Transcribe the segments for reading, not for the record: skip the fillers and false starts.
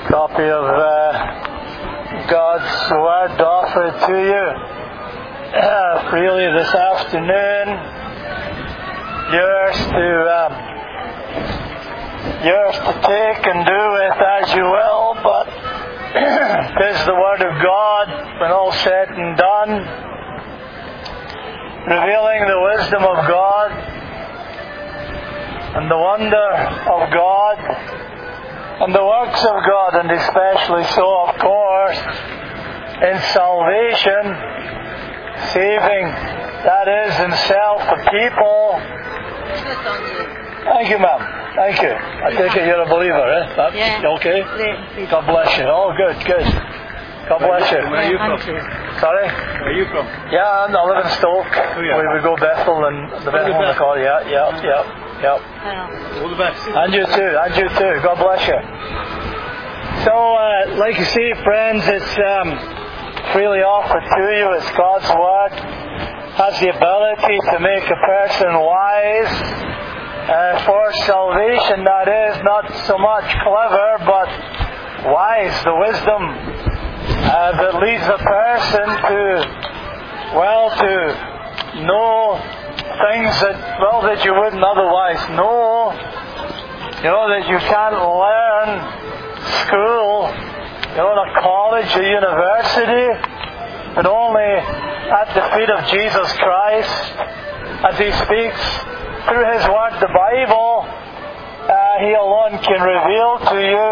copy of God's Word offered to you freely this afternoon. Yours to take and do with as you will, but this is the Word of God when all said and done, revealing the wisdom of God and the wonder of God and the works of God, and especially so, of course, in salvation, saving, that is, in self, the people. Thank you, ma'am. Thank you. I take it you're a believer, eh? Yeah. Okay? God bless you. Oh, good. God bless you. Where are you from? Sorry? Where are you from? Yeah, I live in Stoke. Oh, yeah. We go Bethel and the Bethel in the car. Yeah. All the best. And you too. God bless you. So, like you see, friends, it's freely offered to you. It's God's Word. Has the ability to make a person wise for salvation. That is, not so much clever, but wise. The wisdom that leads a person to know things that you wouldn't otherwise know. You know, that you can't learn school, in a college or university, but only at the feet of Jesus Christ as He speaks through His Word, the Bible. He alone can reveal to you,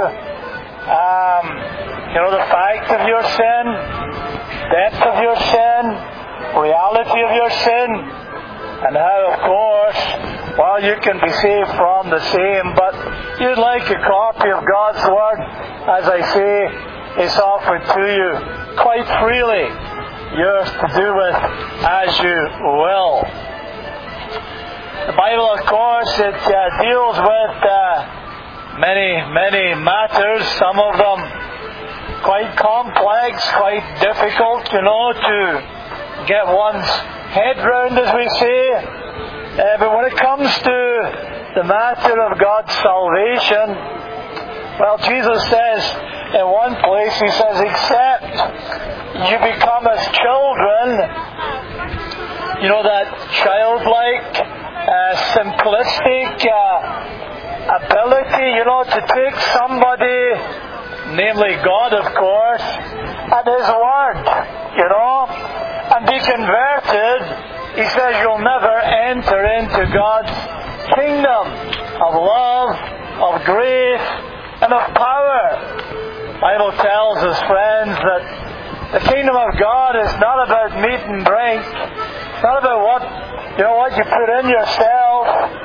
the fact of your sin, depth of your sin, reality of your sin, and how, of course, you can be saved from the same. But you'd like a copy of God's Word, as I say, it's offered to you quite freely, yours to do with as you will. The Bible, of course, it deals with many matters, some of them quite complex, quite difficult, to get one's head round, as we say. But when it comes to the matter of God's salvation, Jesus says in one place, He says, except you become as children, that childlike, simplistic ability, to take somebody, namely God, of course, at His Word, and be converted. He says you'll never enter into God's kingdom of love, of grace, and of power. The Bible tells us, friends, that the kingdom of God is not about meat and drink. It's not about what you put in yourself.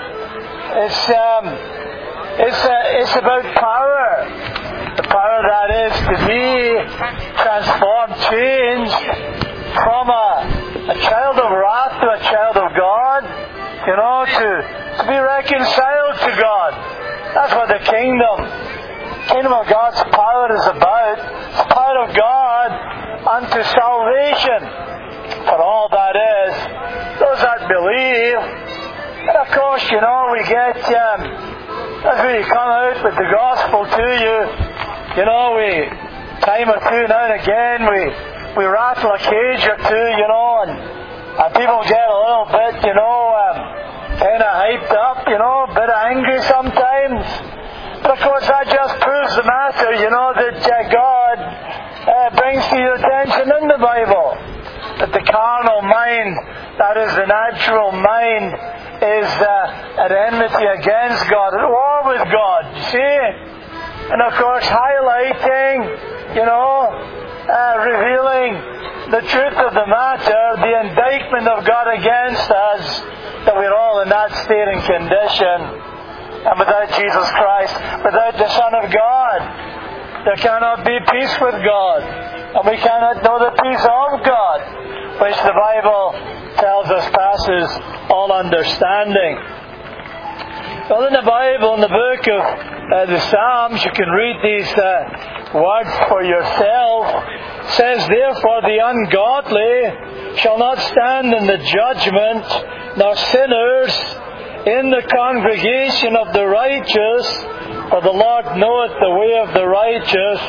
It's about power. The power that is to be transformed, changed from a child of wrath to a child of God, to be reconciled to God. That's what the kingdom of God's power is about. It's the power of God unto salvation for all that is, those that believe. And of course, we get, as we come out with the gospel to you, we, time or two now and again, we rattle a cage or two, and people get a little bit, kind of hyped up, a bit angry sometimes. But of course that just proves the matter, that God brings to your attention in the Bible that the carnal mind, that is the natural mind, is at enmity against God, at war with God, you see? And of course highlighting, revealing the truth of the matter, the indictment of God against us, that we're all in that state and condition. And without Jesus Christ, without the Son of God, there cannot be peace with God. And we cannot know the peace of God, which the Bible tells us passes all understanding. Well, in the Bible, in the book of the Psalms, you can read these words for yourself. It says, therefore the ungodly shall not stand in the judgment, nor sinners in the congregation of the righteous, for the Lord knoweth the way of the righteous,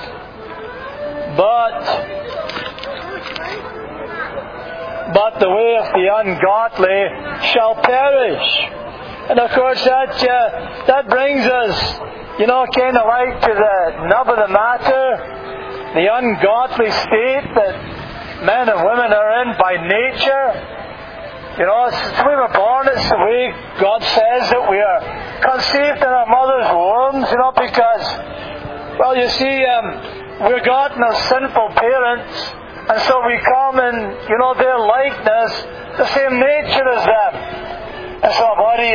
but the way of the ungodly shall perish. And of course that brings us, kind of like to the nub of the matter, the ungodly state that men and women are in by nature. Since we were born, it's the way God says that we are conceived in our mother's wombs, because, we're gotten as sinful parents, and so we come in, their likeness, the same nature as them. And so a body,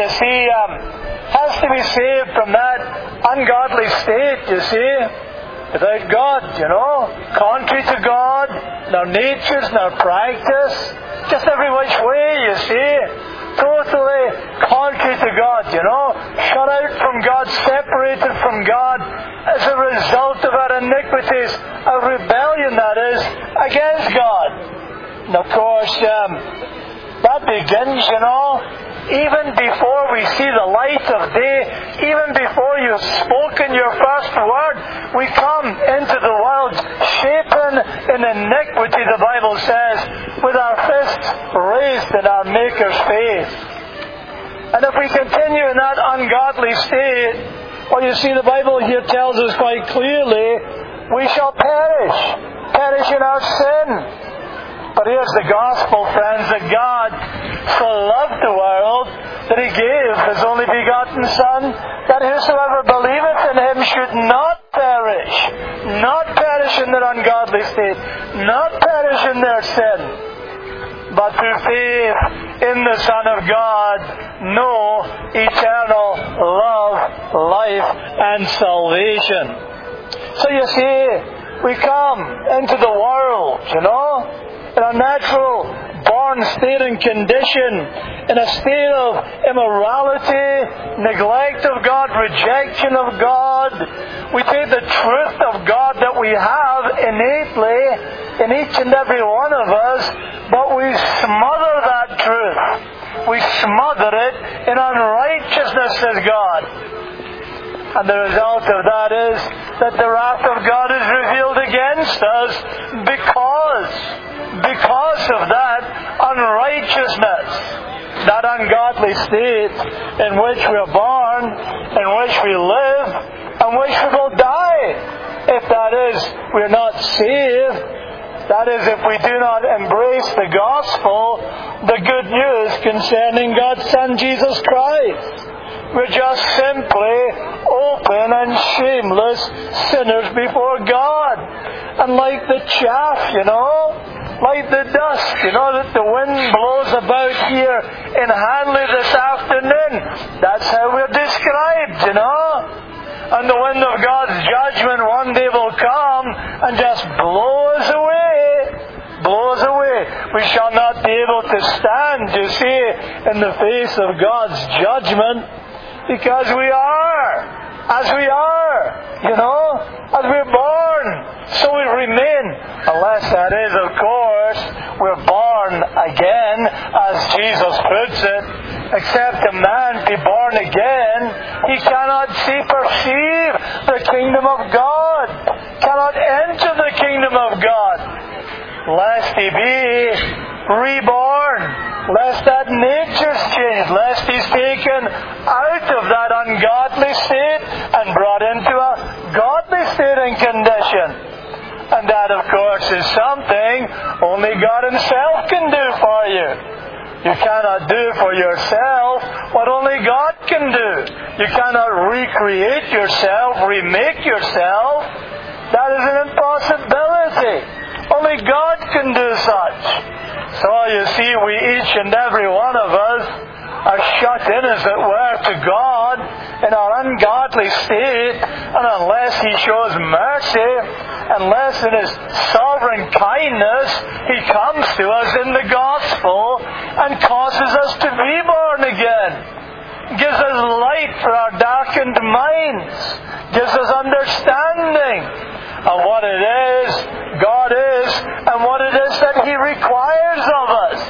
has to be saved from that ungodly state, without God, contrary to God, in our natures, in our practice, just every which way, totally contrary to God, shut out from God, separated from God, as a result of our iniquities, a rebellion, that is, against God. And of course, that begins, even before we see the light of day, even before you've spoken your first word, we come into the world shapen in iniquity, the Bible says, with our fists raised in our Maker's face. And if we continue in that ungodly state, the Bible here tells us quite clearly, we shall perish in our sin. But here's the gospel, friends, that God so loved the world that He gave His only begotten Son, that whosoever believeth in Him should not perish in their ungodly state, not perish in their sin, but through faith in the Son of God, know eternal love, life, and salvation. So we come into the world, in a natural born state and condition, in a state of immorality, neglect of God, rejection of God. We take the truth of God that we have innately in each and every one of us, but we smother that truth. We smother it in unrighteousness as God. And the result of that is that the wrath of God is revealed against us because of that unrighteousness, that ungodly state in which we are born, in which we live, and which we will die. If that is, we are not saved. That is, if we do not embrace the gospel, the good news concerning God's Son, Jesus Christ. We're just simply open and shameless sinners before God. And like the chaff, like the dust, that the wind blows about here in Hanley this afternoon. That's how we're described, And the wind of God's judgment one day will come and just blow us away. We shall not be able to stand, in the face of God's judgment, because we are, as we're born, so we remain, unless that is, of course, we're born again, as Jesus puts it. Except a man be born again, he cannot perceive the kingdom of God, cannot enter the kingdom of God, lest he be reborn, lest that nature's changed, lest he's taken out of that ungodly state and brought into a godly state and condition. And that, of course, is something only God Himself can do for you. You cannot do for yourself what only God can do. You cannot recreate yourself, remake yourself. That is an impossibility. Only God can do such. So we each and every one of us are shut in, as it were, to God in our ungodly state, and unless He shows mercy, unless in His sovereign kindness He comes to us in the gospel and causes us to be born again, gives us light for our darkened minds, gives us understanding of what it is God is and what it is that He requires of us. It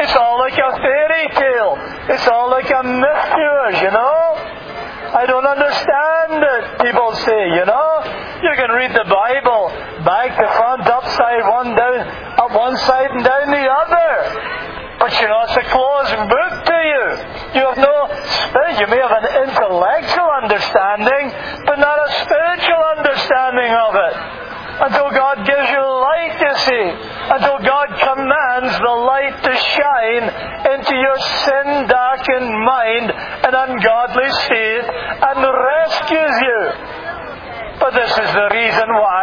It's all like a fairy tale. It's all like a myth to us, you know. I don't understand it, people say, you know. You can read the Bible back to front, upside, up one side and down the other. But you know, it's a closed book to you. You have no spirit. You may have an intellectual understanding, but not a spiritual understanding of it. Until God gives you light, you see. Until God commands the light to shine into your sin-darkened mind and ungodly state and rescues you. But this is the reason why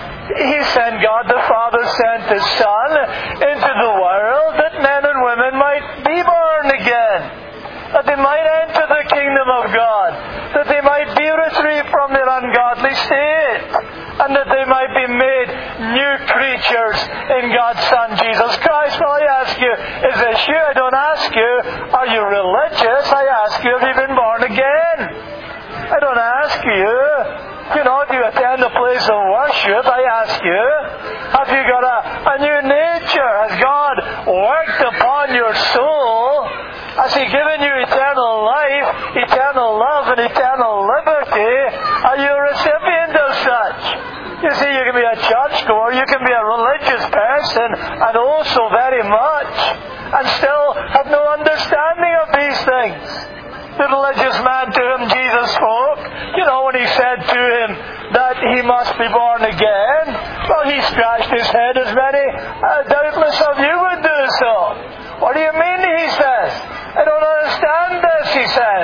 God the Father sent His Son into the world, that men and women might be born again, that they might enter the kingdom of God, that they might be retrieved from their ungodly state, and that they might be made new creatures in God's Son, Jesus Christ. Well, I ask you, is this you? I don't ask you, are you religious? I ask you, have you been born again? I don't ask you, do you attend a place of worship? I ask you, have you got a new nature? Has God worked upon your soul? Has He given you eternal life, eternal love, and eternal liberty? Are you a recipient of such? You see, you can be a churchgoer, you can be a religious person, and also very much, and still have no understanding of these things. The religious man to whom Jesus spoke, when He said to him that he must be born again, well, he scratched his head as many, doubtless of you would do so. What do you mean, he says? I don't understand this, he says,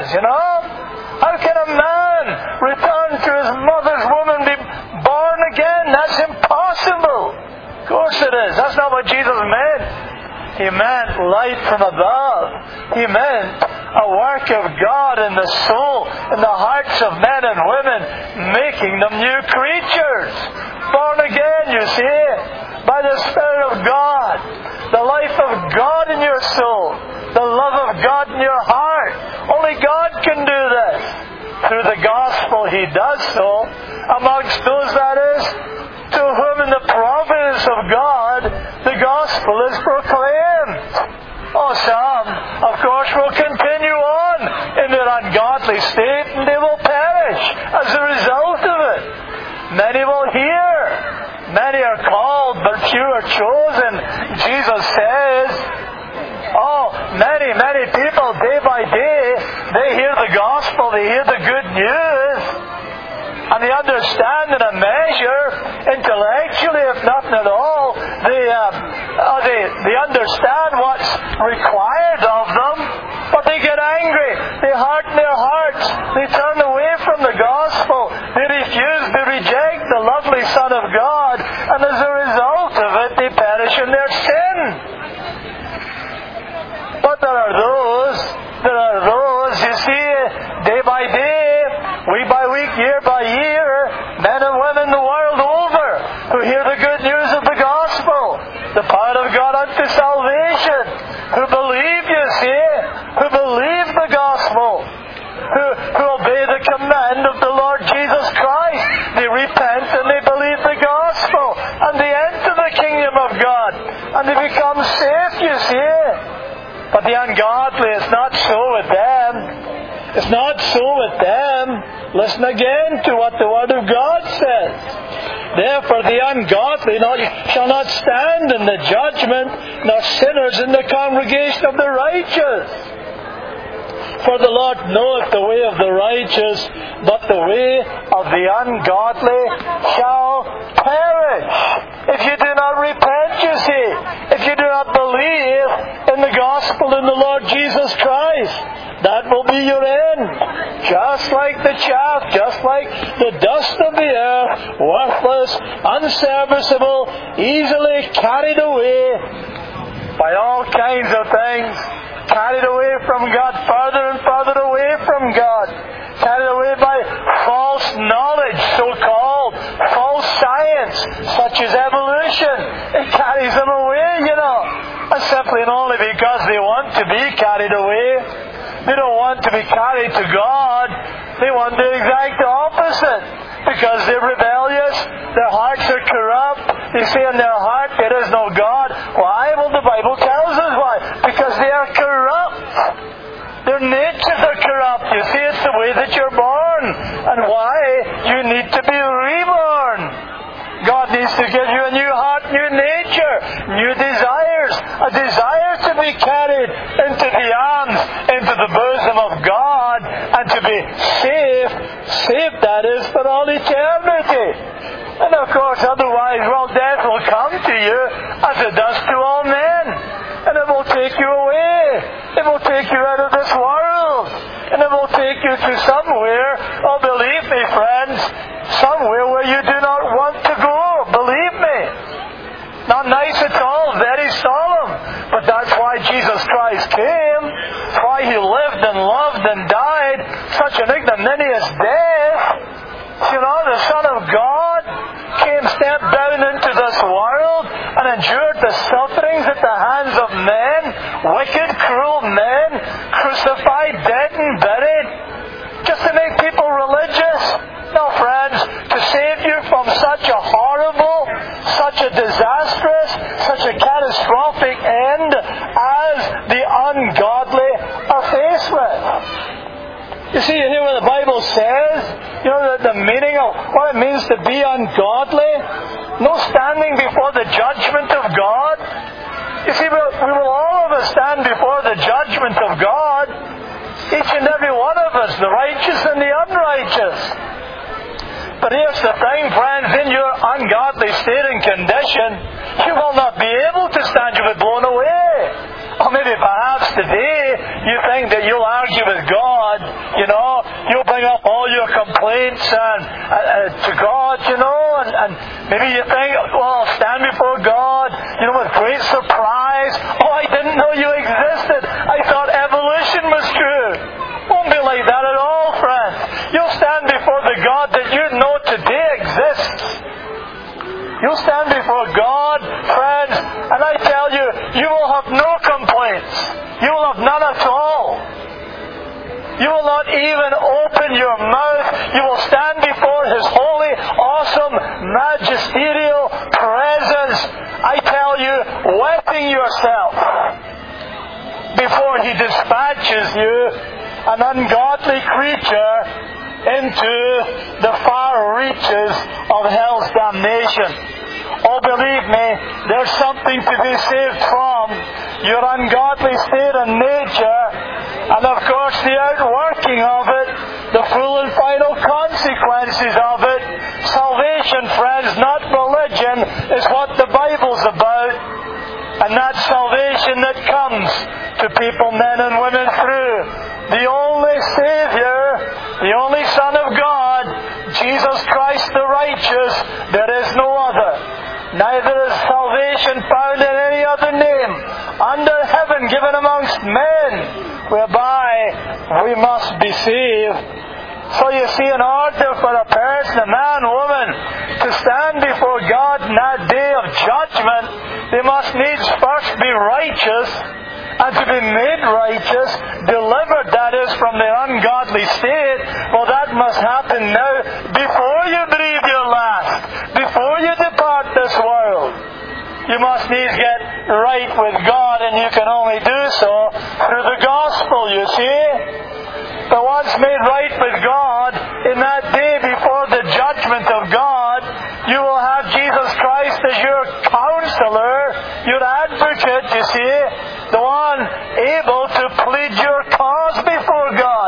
How can a man return to his mother's womb and be born again? That's impossible. Of course it is. That's not what Jesus meant. He meant light from above. He meant a work of God in the soul, in the hearts of men and women, making them new creatures. Born again, you see, by the Spirit of God. The life of God in your soul. The love of God in your heart. Only God can do this. Through the gospel He does so. Amongst those, that is, to whom in the providence of God the gospel is proclaimed. Some, of course, will continue on in their ungodly state, and they will perish as a result of it. Many will hear. Many are called, but few are chosen. Jesus says, many people, day by day, they hear the gospel, they hear the good news, and they understand in a measure, intellectually, if nothing at all, they understand what's required of them, but they get angry, they harden their hearts, they turn away from the gospel, they reject the lovely Son of God, and as a result of it, they perish in their sin. But there are those, you see, day by day, week by week, year by year, men and women the world over, who hear the good news of the gospel, the power of God unto salvation, who believe, you see, who believe the gospel, who obey the command of the Lord Jesus Christ. They repent and they believe the gospel, and they enter the kingdom of God, and they become safe, you see. But the ungodly, it's not so with them. It's not so with them. Listen again to what the Word of God says. Therefore the ungodly shall not stand in the judgment, nor sinners in the congregation of the righteous. For the Lord knoweth the way of the righteous, but the way of the ungodly shall perish. If you do not repent, you see, if you do not believe in the gospel in the Lord Jesus Christ, that will be your end. Just like the chaff, just like the dust of the earth, worthless, unserviceable, easily carried away by all kinds of things. Carried away from God, further and further away from God. Carried away by false knowledge, so-called false science, such as evolution. It carries them away, And simply and only because they want to be carried away. They don't want to be carried to God. They want the exact opposite. Because they're rebellious, their hearts are corrupt. They say in their heart, there is no God. Why? Well, the Bible tells us why. Because and why you need to be reborn. God needs to give you a new heart, new nature, new desires, a desire to be carried into the arms, into the bosom of God, and to be saved that is, for all eternity. And of course, otherwise, well, death will come to you as it does to all men. And it will take you away. It will take you out of this world. And it will take you to somewhere, oh, believe me, friends, somewhere where you do not want to go. Believe me. Not nice at all, very solemn. But that's why Jesus Christ came. That's why He lived and loved and died such an ignominious death. You know, the Son of God came, stepped down into this world and endured the sufferings at the hands of men, wicked, cruel men, crucified, dead and buried, just to make people religious. No, friends, to save you from such a horrible, such a disastrous, such a catastrophic end as the ungodly are faced with. You see, you hear what the Bible says? You know, the meaning of what it means to be ungodly? No standing before the judgment of God. You see, we will all of us stand before the judgment of God. Each and every one of us, the righteous and the unrighteous. But here's the thing, friends, in your ungodly state and condition, you will not be able to stand. You'll be blown away. Or maybe perhaps today you think that you'll argue with God, you know, you'll bring up all your complaints to God, you know, and maybe you think, well, I'll stand before God, you know, with great surprise. Oh, I didn't know you existed. I thought evolution was true. Won't be like that at all, friends. You'll stand before the God that you know today exists. You'll stand before God, friends, and I tell you, you will have no complaints. You will have none at all. You will not even open your mouth. You will stand before His holy, awesome, magisterial presence. I tell you, wetting yourself before He dispatches you, an ungodly creature, into the far reaches of hell's damnation. Oh, believe me, there's something to be saved from your ungodly state and nature, and of course the outworking of it, the full and final consequences of it. Salvation, friends, not religion, is what the Bible's about. And that salvation that comes to people, men and women, through the only Savior, the only Son of God, Jesus Christ the righteous. There is no other. Neither is salvation found in any other name under heaven given amongst men, whereby we must be saved. So you see, in order for a person, a man, woman, to stand before God in that day of judgment, they must needs first be righteous, and to be made righteous, delivered, that is, from the ungodly state. Well, that must happen now, before you breathe your last, before you depart this world. You must needs get right with God, and you can only do so through the gospel, you see. But once made right with God, in that day before the judgment of God, you will have Jesus Christ as your counselor, your advocate, you see, the one able to plead your cause before God.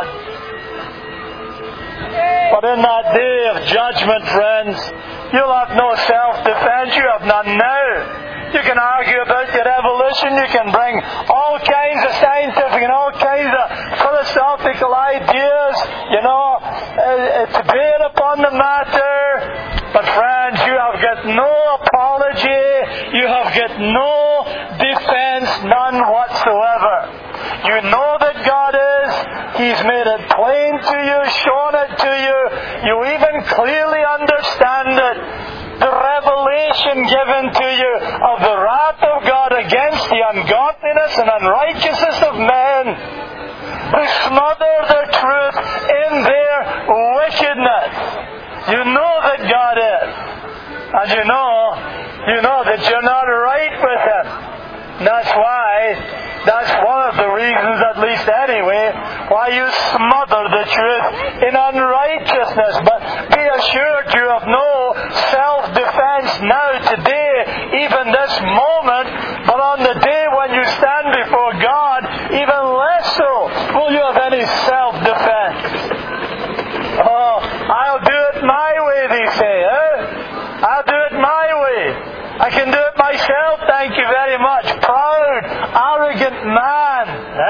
But in that day of judgment, friends, you'll have no self-defense. You have none now. You can argue about your evolution. You can bring all kinds of scientific and all kinds of philosophical ideas, you know, to bear upon the matter. But friends, you have got no apology. You have got no defense, none whatsoever. You know that God is. He's made it plain to you, shown it to you. You even clearly understand it. The revelation given to you of the wrath of God against the ungodliness and unrighteousness of men, who smother the truth in their wickedness. You know that God is. And you know that you're not right with Him. And that's why That's one of the reasons, at least anyway, why you smother the truth in unrighteousness. But be assured you have no self-defense now, today, even this moment. But on the day when you stand before God, even less so will you have any self-defense. Oh, I'll do it my way, they say. I'll do it my way. I can do it myself, thank you very much. Proud, arrogant man.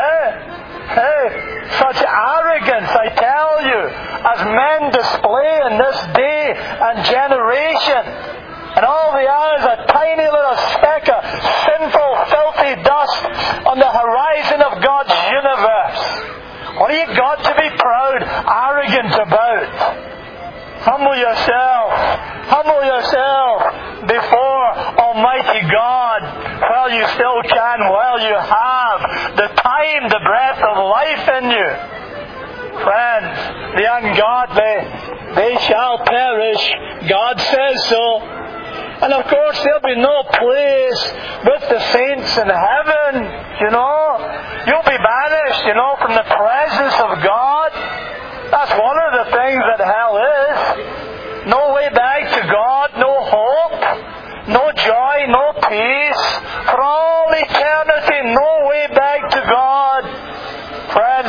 Such arrogance, I tell you, as men display in this day and generation. And all they are is a tiny little speck of sinful, filthy dust on the horizon of God's universe. What have you got to be proud, arrogant about? Humble yourself. Humble yourself before Almighty God while you still can, while you have the time, the breath of life in you. Friends, the ungodly, they shall perish. God says so. And of course there'll be no place with the saints in heaven, you know. You'll be banished, you know, from the presence of God. That's one of the things that hell is. No way back to God, no hope, no joy, no peace. For all eternity, no way back to God. Friends,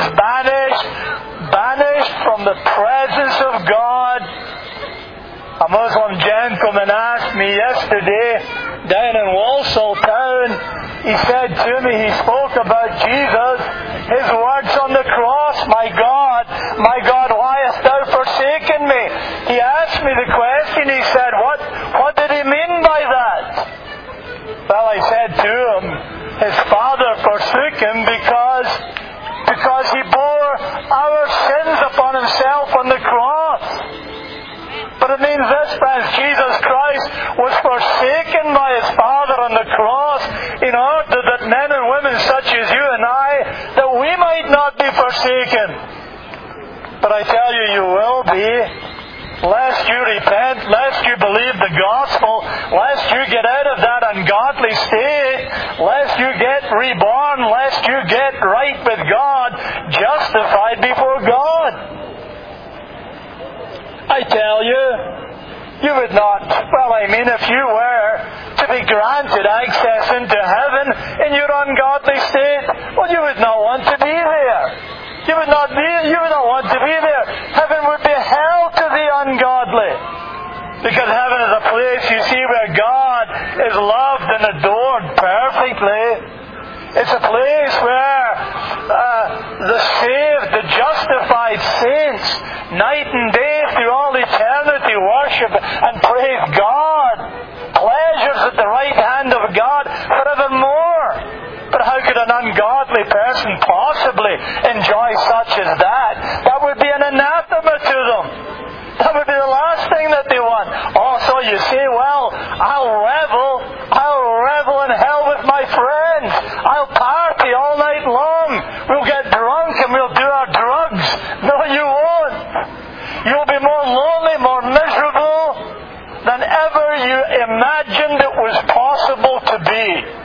banished from the presence of God. A Muslim gentleman asked me yesterday down in Walsall town, he said to me, he spoke about Jesus, his words on the cross, my God, why hast thou forsaken me? He asked me the question, he said, what did he mean by that? Well, I said to him, his Father forsook him because he bore our sins upon himself on the cross. But it means this, friends, Jesus Christ was forsaken by His Father on the cross in order that men and women such as you and I, that we might not be forsaken. But I tell you, you will be, lest you repent, lest you believe the gospel, lest you get out of that ungodly state, lest you get reborn, lest you get right with God, justified before God. I tell you, you would not. Well, I mean, if you were to be granted access into heaven in your ungodly state, well, you would not want to be there. You would not want to be there. Heaven would be hell to the ungodly. Because heaven is a place, you see, where God is loved and adored perfectly. It's a place where the saved, the justified saints, night and day through all eternity worship and praise God. Pleasures at the right hand of God forevermore. But how could an ungodly person possibly enjoy such as that? That would be an anathema to them. That would be the last thing that they want. Also, you say, well, I'll revel in hell with my friends. I'll party all night long. We'll get drunk and we'll do our drugs. No, you won't. You'll be more lonely, more miserable than ever you imagined it was possible to be.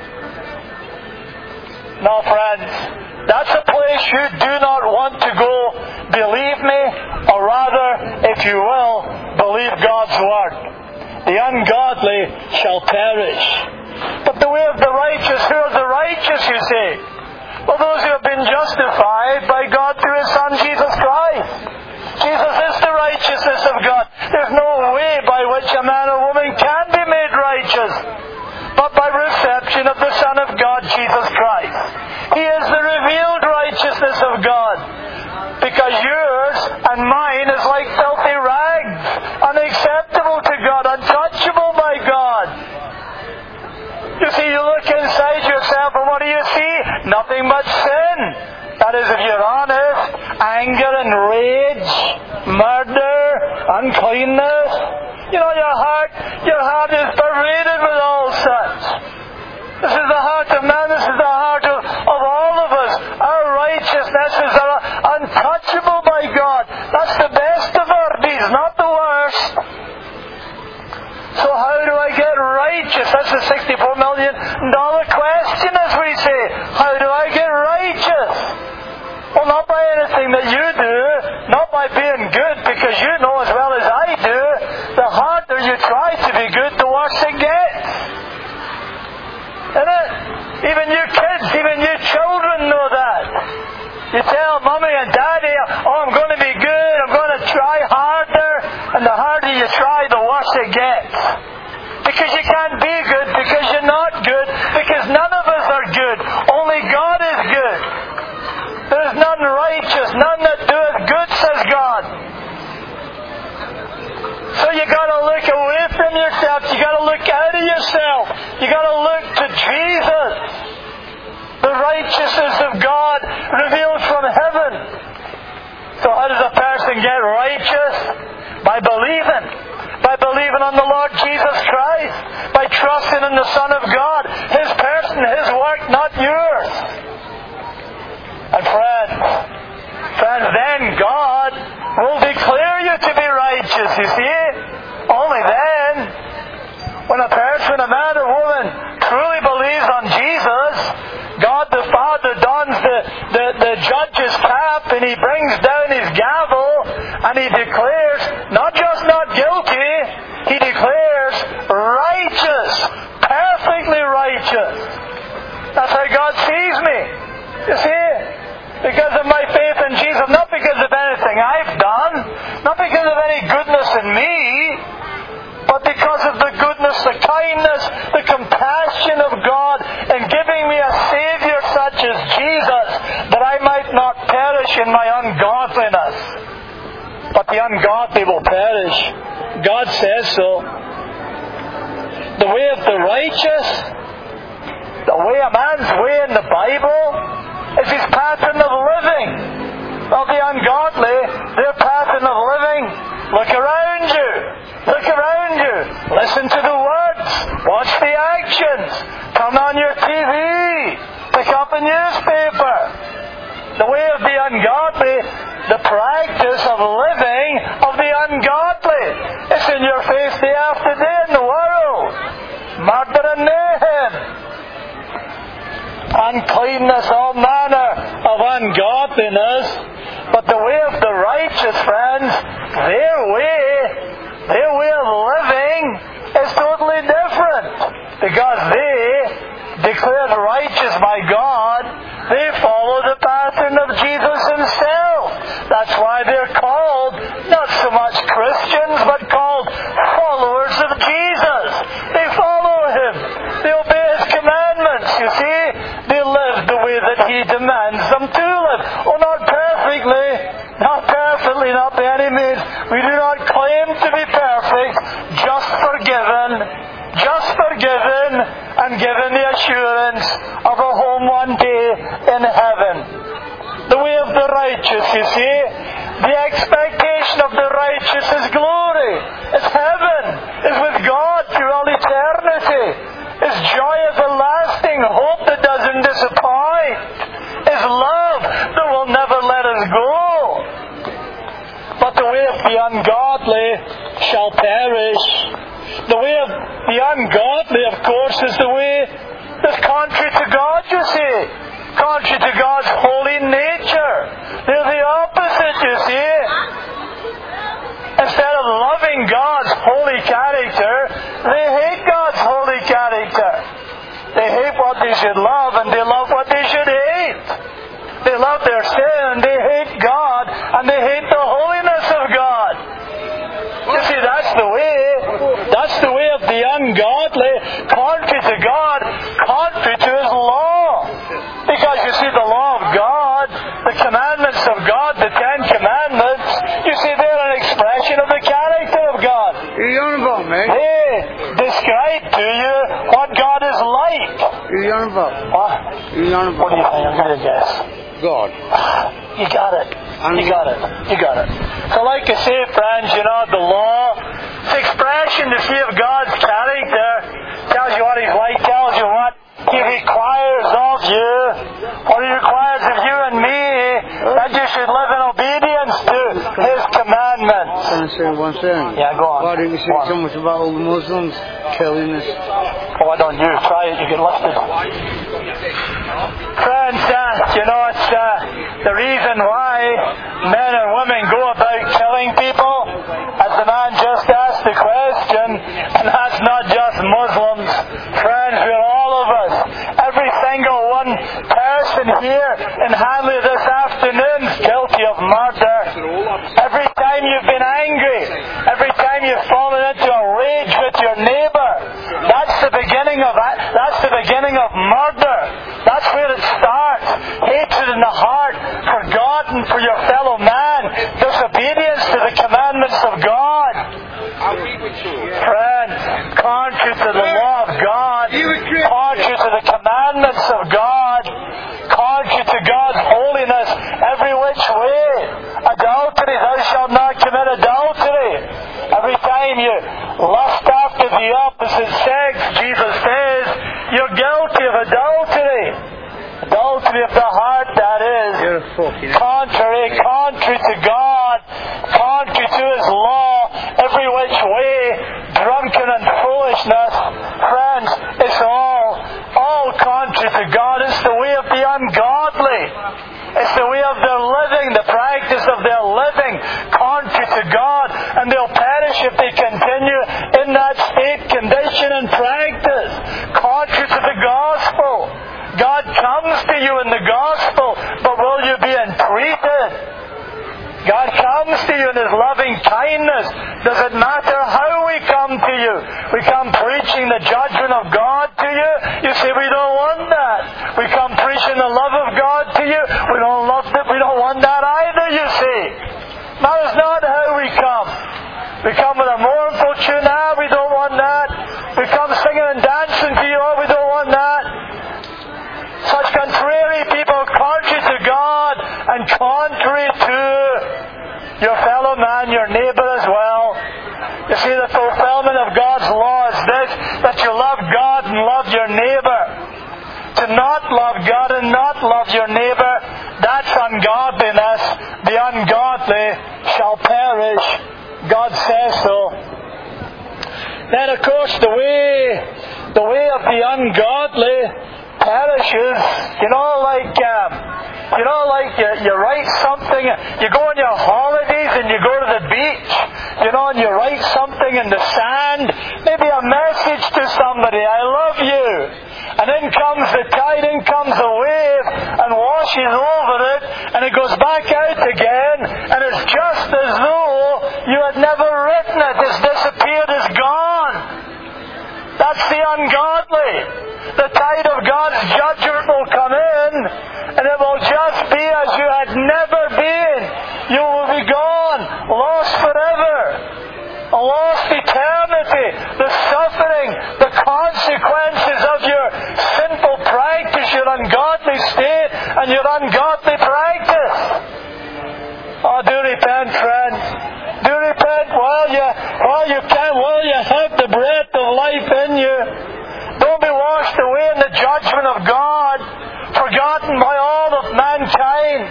Now, friends, that's a place you do not want to go. Believe me, or rather, if you will, believe God's word. The ungodly shall perish. But the way of the righteous, who are the righteous, you say? Well, those who have been justified by God through His Son, Jesus Christ. Jesus is the righteousness of God. There's no way by which a man or woman can be made righteous but by reception of the Son of God, Jesus Christ. He is the revealed righteousness of God. Because yours and mine is like filthy rags, unacceptable to God, untouchable by God. You see, you look inside yourself and what do you see? Nothing but sin. That is, if you're honest, anger and rage, murder, uncleanness. You know, your heart is pervaded with all such. This is the heart of man, this is the heart of all of us. Our righteousnesses are untouchable by God. That's the best of our deeds, not the worst. So how do I get righteous? That's the $64 million question, as we say. How do I get And the harder you try, the worse it gets. Because you can't be good, because you're not good, because none of us are good. Only God is good. There is none righteous, none that doeth good, says God. So you got to look away from yourself. You got to look out of yourself. You got to look to Jesus, the righteousness of God revealed from heaven. So how does a person get righteous? By believing. By believing on the Lord Jesus Christ. By trusting in the Son of God. His person, His work, not yours. And friends, then God will declare you to be righteous, you see. Only then, when a person, a man or woman, truly believes on Jesus, God the Father dons the judge's cap, and He brings down His gavel, and He declares, not just not guilty, He declares righteous, perfectly righteous. That's how God sees me. You see? Because of my faith in Jesus, not because of anything I've done, not because of any goodness in me, but because of the goodness, the kindness, the compassion of God in giving me a Savior such as Jesus, that I might not perish in my ungodliness. But the ungodly will perish. God says so. The way of the righteous, the way a man's way in the Bible, is his pattern of living. Of the ungodly, their pattern of living. Look around you. Look around you. Listen to the words. Watch the actions. Turn on your TV. Pick up a newspaper. The way of the ungodly, the practice of living of the ungodly. It's in your face day after day in the world. Murder and mayhem. Uncleanness, all manner of ungodliness. But the way of the righteous, friends, their way of living is totally different. Because they, declared righteous by God, they follow the pattern of Jesus Himself. That's why they're called not so much Christians, but called followers of Jesus. They follow Him. They obey His commandments, you see. They live the way that He demands them to live. Oh, not perfectly, not by any means. We do not claim to be perfect, just forgiven and given the assurance of a home one day in heaven. The way of the righteous, you see. The expectation of the righteous is glory. It's heaven. It's with God through all eternity. It's joy everlasting, hope that doesn't disappoint. It's love that will never let us go. But the way of the ungodly shall perish. The way of the ungodly, of course, is the way that's contrary to God, you see. Contrary to God's holy nature. They're the opposite, you see. Instead of loving God's holy character, they hate God's holy character. They hate what they should love, and they love what they should hate. They love their sin, and they hate God, and they hate the holiness of God. You see, that's the way of the ungodly, contrary to God, contrary to His law. Because you see, the law of God, the commandments of God, the Ten Commandments, you see, they're an expression of the character of God. They describe to you what God is like. What? What do you think? I'm going to guess. God. You got it. You got it. So like I say, friends, you know, the law, it's expression to see of God's character. Tells you what He's like, tells you what He requires of you. What He requires of you and me, that you should live in obedience to His commandments. Can I say one thing? Yeah, go on. Why didn't you say so much about all the Muslims killing us? Oh, why don't you? Try it, you get lifted. Friends, you know, it's the reason why men and women go about killing people, as the man just asked the question, and that's not just Muslims. Friends, we're all of us. Every single one person here in Hanley this afternoon is guilty of murder. Every time you've been angry, every time you've fallen into a rage with your neighbour, that's the beginning of murder. That's where it starts. Hatred in the heart for God and for your fellow man. Disobedience to the commandments of God. Friends, contrary to the law of God, contrary to the commandments of God, contrary to God's holiness, every which way. Adultery, thou shalt not commit adultery. Every time you lust after the opposite sex, Jesus says, you're guilty of adultery. Adultery of the heart, that is. Contrary to God, contrary to His law, every which way, drunken and foolishness. Friends, it's all contrary to God. It's the way of the ungodly. It's the way of their living, the practice of their living, contrary to God. And they'll perish if they continue in that state, condition, and practice. Contrary to the gospel. God comes to you in the gospel, but will you be entreated? God comes to you in His loving kindness. Does it matter how we come to you? We come preaching the judgment of God to you. You say we don't want that. We come preaching the love of God to you. We don't love that. We don't want that either, you see. That is not how we come. We come with a mournful tune. We don't want that. We come singing and dancing to you. We don't want that. Such contrary people, contrary to God and contrary to your fellow man, your neighbour as well. You see, the fulfillment of God's law is this, that you love God and love your neighbour. To not love God and not love your neighbour, that's ungodliness. The ungodly shall perish. God says so. Then, of course, the way of the ungodly perishes. You write something. You go on your holidays and you go to the beach. And you write something in the sand. Maybe a message to somebody. I love you. And in comes the tide, in comes the wave, and washes over it, and it goes back out again, and it's just as though you had never written it. It's disappeared. It's gone. That's the ungodly. The tide of God's judgment will come in, and it will just be as you had never been. You will be gone, lost forever, a lost eternity. The suffering, the consequences of your sinful practice, your ungodly state, and your ungodly practice. Oh, do repent, friends. Do repent while you can, while you have the breath of life in you. Don't be washed away in the judgment of God, forgotten by all of mankind.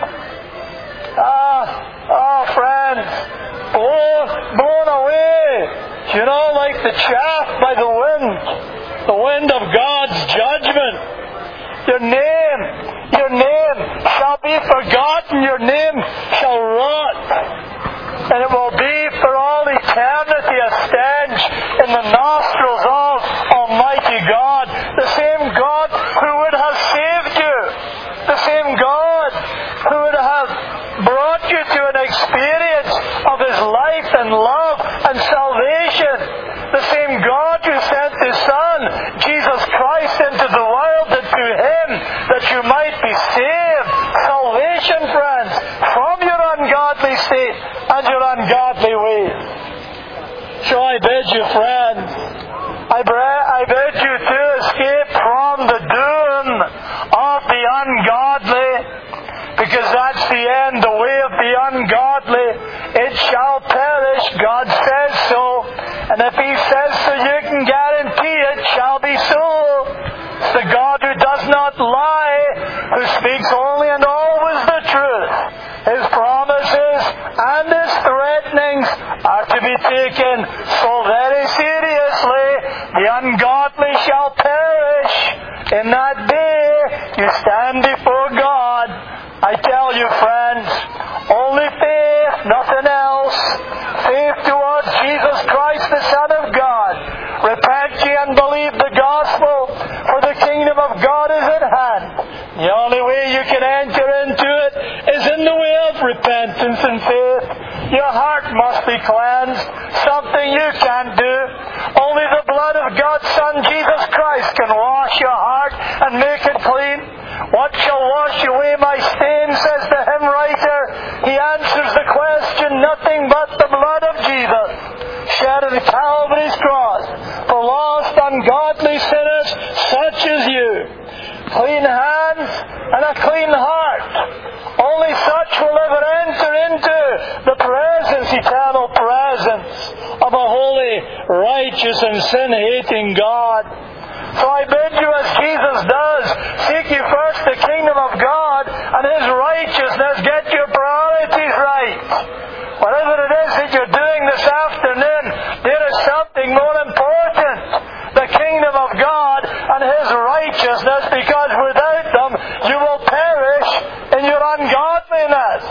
Friends, blown away, like the chaff by the wind of God's judgment. Your name shall be forgotten, your name shall rot, and it will be for all eternity a stench in the nostrils of Almighty God. The same God who would have saved you, the same God who would have brought you to an experience of His life and love and salvation, the same God who sent His Son, Jesus Christ, into the world, and through Him that you might be saved. Salvation, friends, from your ungodly state and your ungodly ways. So I bid you, friends, I bid you to escape from the doom of the ungodly, because that's the end, the way of the ungodly. It shall perish. God says so. And if He says so, you can guarantee it shall be so. It's the God who does not lie, who speaks only and always the truth. His promises and His threatenings are to be taken so very seriously. The ungodly shall perish. In that day you stand before God. I tell you, friends, only faith, nothing else. Faith towards Jesus Christ, the Son of God. Repent ye and believe the gospel, for the kingdom of God is at hand. The only way you can enter into it is in the way of repentance and faith. Your heart must be cleansed. cleansed, something you can't do. Only the blood of God's Son, Jesus Christ, can wash your heart and make it clean. What shall wash away my stain, says the hymn writer. He answers the question, nothing but the blood of Jesus, shed on Calvary's cross for lost, ungodly sinners such as you. Clean hands and a clean heart. Only such will ever enter into the presence, eternal presence of a holy, righteous, and sin-hating God. So I bid you, as Jesus does, seek ye first the kingdom of God and His righteousness. Get your priorities right. Whatever it is that you're doing this afternoon, there is something more important. The kingdom of God and His righteousness, because without them you will perish in your ungodliness.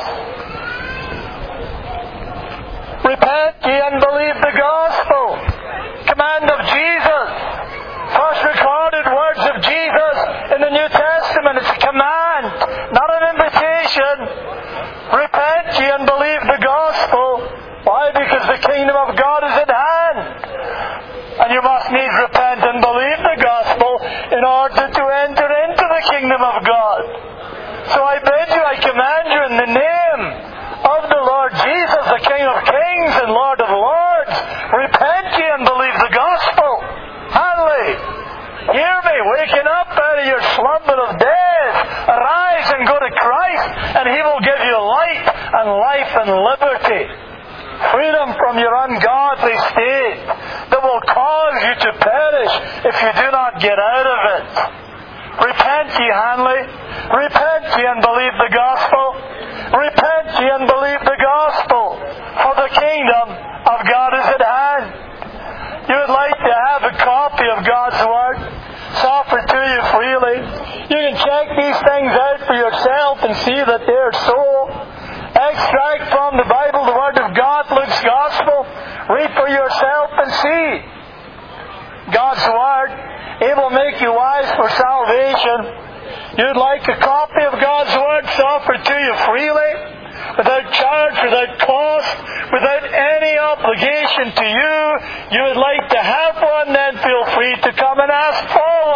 Repent ye and believe the gospel. Command of Jesus. First recorded words of Jesus in the New Testament. It's a command, not an invitation. Repent ye and believe the gospel. Why? Because the kingdom of God is at hand. And you must needs repent and believe the gospel in order to enter into the kingdom of God. So I bid you, I command you in the name of the Lord Jesus, the King of kings and Lord of lords, repent ye and believe the gospel. Hanley, hear me, waking up out of your slumber of death. Arise and go to Christ, and He will give you light and life and liberty. Freedom from your ungodly state that will cause you to perish if you do not get out of it. Repent ye, Hanley. Repent ye and believe the gospel. Repent ye and believe the gospel, for the kingdom of God is at hand. You would like to have a copy of God's Word? It's offered to you freely. You can check these things out for yourself and see that they're so. Extract from the Bible the Word of God, Luke's Gospel. Read for yourself and see. God's Word, it will make you wise for salvation. You'd like a copy of God's Word? It's offered to you freely, without charge, without cost, without any obligation to you. You would like to have one? Then feel free to come and ask for one.